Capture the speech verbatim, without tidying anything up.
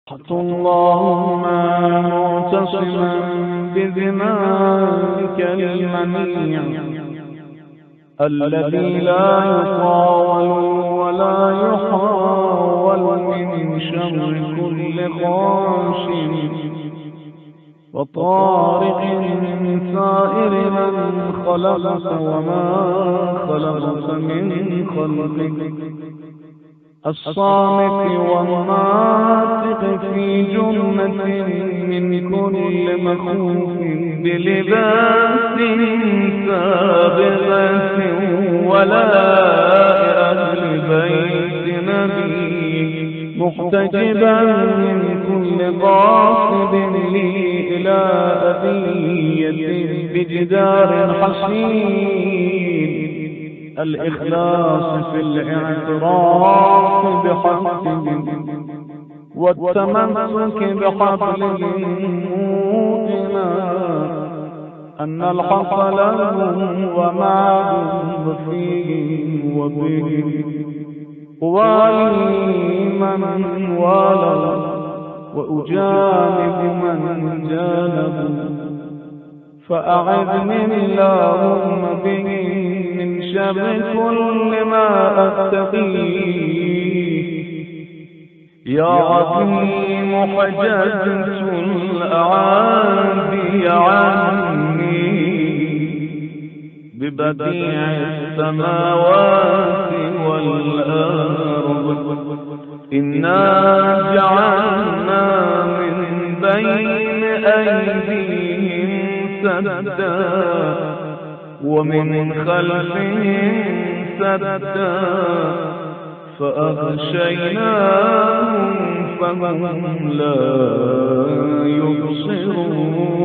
اللهم معتصما بذمائك المنيع الذي لا يطاول ولا يحاول من شر كل خاش وطارق من سائر من خلقت وما خلقت من خلقك الصامت والناطق في جملة من كل مخوف بلباس سابغة ولاء أهل بيت نبي محتجبا من كل غاصب لي إلى أذية بجدار حصين الإخلاص في الاعتراف بحقه والتمسك بحبله موقنا أن الحق له ومعه فيه وبه والي من والى وأجانب من جانب فأعذني اللهم به من شر كل ما أتقيه يا عظيم حجزت الأعادي عني ببديع السماوات والأرض إنا جعلنا من بين أيديهم سدا ومن خلفهم سدا فأغشيناهم فهم لا يبصرون